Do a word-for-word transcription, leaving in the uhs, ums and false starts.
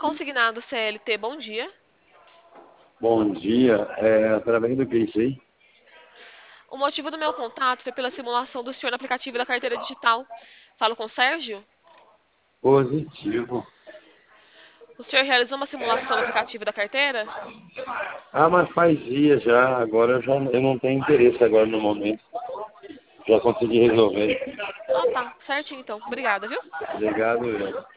Consignado C L T, bom dia. Bom dia. É, através do que isso aí? O motivo do meu contato foi pela simulação do senhor no aplicativo da carteira digital. Falo com o Sérgio? Positivo. O senhor realizou uma simulação no aplicativo da carteira? Ah, mas faz dias já. Agora eu, já, eu não tenho interesse agora no momento. Já consegui resolver. Ah, tá. Certinho, então. Obrigada, viu? Obrigado, eu.